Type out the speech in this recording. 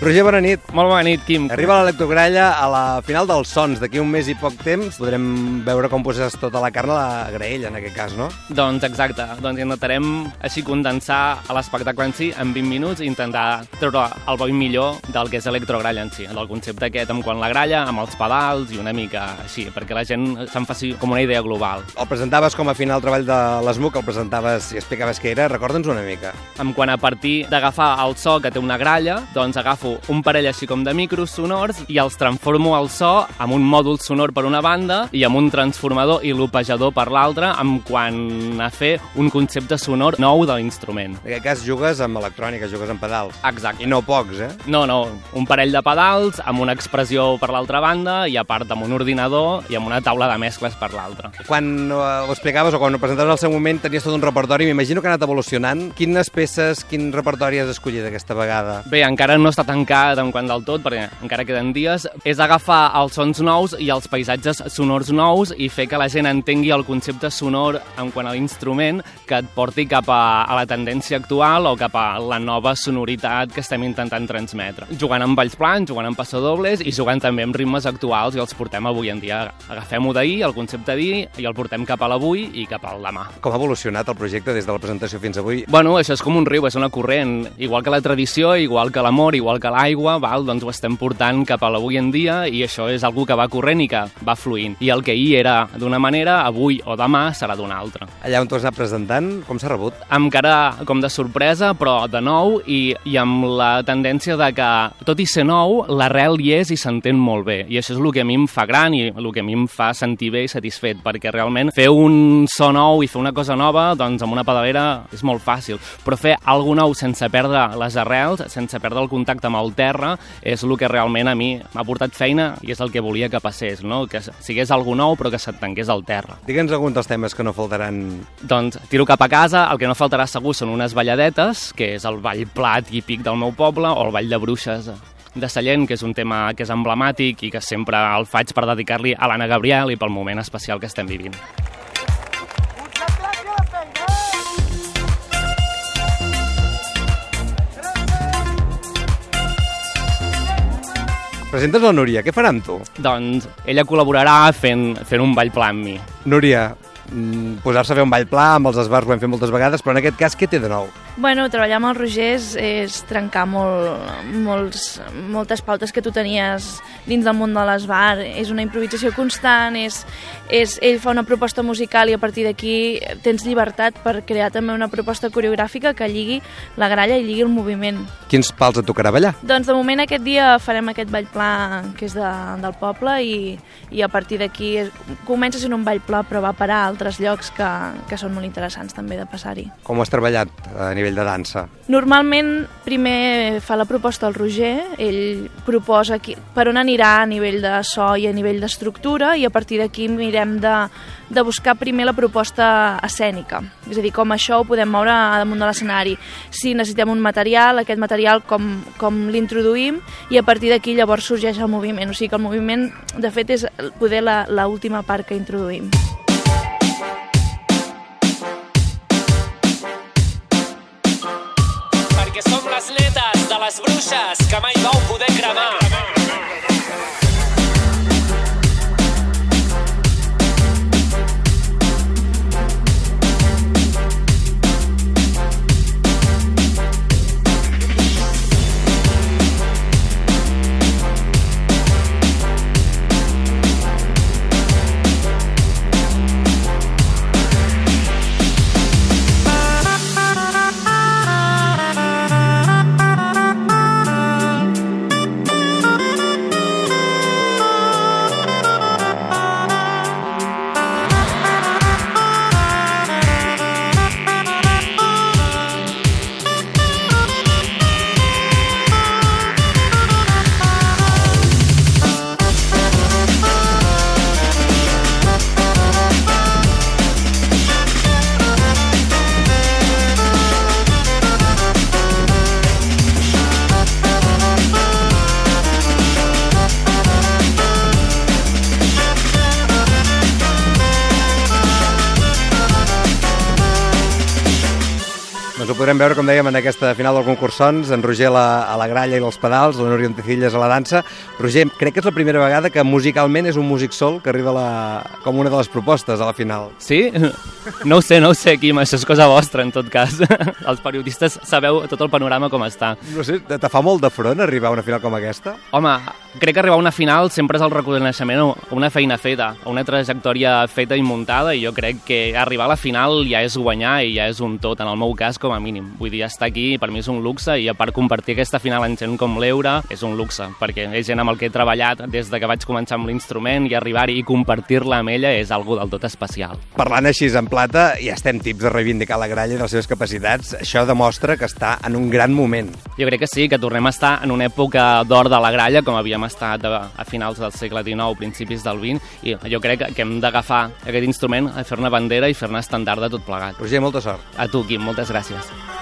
Roger, bona nit. Molt bona nit, Quim. Arriba l'Electrogralla a la final dels sons. D'aquí un mes i poc temps podrem veure com poses tota la carn a la graella, en aquest cas, no? Doncs exacte. Doncs intentarem així condensar l'espectacle en si en 20 minuts i intentar treure el bo i millor del que és Electrogralla en si, del concepte aquest amb quan la gralla, amb els pedals i una mica així, perquè la gent se'n faci com una idea global. El presentaves com a final treball de l'ESMUC, el presentaves i explicaves què era. Recorda'ns una mica. Amb quan a partir d'agafar el so que té una gralla, doncs agafo un parell així com de micros sonors i els transformo el so amb un mòdul sonor per una banda i amb un transformador i lopejador per l'altra, amb quan a fer un concepte sonor nou de l'instrument. En aquest cas jugues amb electrònica, jugues amb pedals. Exacte. I no pocs, eh? No, un parell de pedals amb una expressió per l'altra banda i a part amb un ordinador i amb una taula de mescles per l'altra. Quan ho explicaves o quan ho presentaves al seu moment tenies tot un repertori, m'imagino que ha anat evolucionant. Quines peces, quin repertori has escollit aquesta vegada? Bé, encara no està tancat en quant del tot, perquè encara queden dies. És agafar els sons nous i els paisatges sonors nous i fer que la gent entengui el concepte sonor en quant a l'instrument que et porti cap a la tendència actual o cap a la nova sonoritat que estem intentant transmetre. Jugant amb balls plans, jugant amb passadobles i jugant també amb ritmes actuals i els portem avui en dia. Agafem-ho d'ahir, el concepte d'ahir, i el portem cap a l'avui i cap al demà. Com ha evolucionat el projecte des de la presentació fins avui? Bueno, això és com un riu, és una corrent. Igual que la tradició, igual que l'amor, igual que l'aigua, doncs ho estem portant cap a l'avui en dia i això és algú que va corrent i que va fluint. I el que ahir era d'una manera, avui o demà serà d'una altra. Allà on tu has anat presentant, com s'ha rebut? Amb cara com de sorpresa, però de nou i amb la tendència de que, tot i ser nou, l'arrel hi és i s'entén molt bé. I això és el que a mi em fa gran i el que a mi em fa sentir bé i satisfet, perquè realment fer un so nou i fer una cosa nova, doncs amb una pedalera és molt fàcil, però fer alguna nou sense perdre les arrels, sense perdre el contacte amb el terra, és el que realment a mi m'ha portat feina i és el que volia que passés, no? Que sigués algú nou però que s'entengués al terra. Digue'ns algun dels temes que no faltaran. Doncs tiro cap a casa, el que no faltarà segur són unes balladetes, que és el ball pla típic del meu poble, o el ball de bruixes de Sallent, que és un tema que és emblemàtic i que sempre el faig per dedicar-li a l'Anna Gabriel i pel moment especial que estem vivint. Presentes la Núria, què farà amb tu? Doncs ella col·laborarà fent un ball pla amb mi. Núria, posar-se a fer un ball pla amb els esbars ho hem fet moltes vegades, però en aquest cas què té de nou? Bueno, treballar amb el Roger és trencar moltes pautes que tu tenies dins del món de l'esbar. És una improvisació constant, ell fa una proposta musical i a partir d'aquí tens llibertat per crear també una proposta coreogràfica que lligui la gralla i lligui el moviment. Quins pals et tocarà ballar? Doncs de moment aquest dia farem aquest ball pla que és del poble i a partir d'aquí comença sent un ball pla però va parar a altres llocs que són molt interessants també de passar-hi. Com ho has treballat a nivell de dansa? Normalment primer fa la proposta el Roger, ell proposa per on anirà a nivell de so i a nivell d'estructura i a partir d'aquí mirem de buscar primer la proposta escènica, és a dir, com això ho podem moure damunt de l'escenari. Si necessitem un material, aquest material com l'introduïm i a partir d'aquí llavors sorgeix el moviment, o sigui que el moviment de fet és poder l'última part que introduïm. Perquè som les netes de les bruixes que mai vau poder cremar. ho podrem veure, com dèiem, en aquesta final del concursons, en Roger a la gralla i els pedals, la Núria Montecillas a la dansa. Roger, crec que és la primera vegada que musicalment és un músic sol que arriba com una de les propostes a la final. Sí? No ho sé, Quim, això és cosa vostra, en tot cas. Els periodistes sabeu tot el panorama com està. No sé, te fa molt de front arribar a una final com aquesta? Home, crec que arribar a una final sempre és el reconeixement a una feina feta, a una trajectòria feta i muntada, i jo crec que arribar a la final ja és guanyar i ja és un tot, en el meu cas com a mínim. Vull dir, estar aquí per mi és un luxe, i a part compartir aquesta final amb gent com l'Eura és un luxe, perquè és gent amb el que he treballat des de que vaig començar amb l'instrument, i arribar-hi i compartir-la amb ella és algo del tot especial. Parlant així en plata, ja estem tips de reivindicar la gralla i les seves capacitats. Això demostra que està en un gran moment. Jo crec que sí, que tornem a estar en una època d'or de la gralla, com havíem estat a finals del segle XIX, principis del XX, i jo crec que hem d'agafar aquest instrument, a fer-ne bandera i fer-ne estàndard de tot plegat. Roger, molta sort. A tu, Quim, moltes gràcies.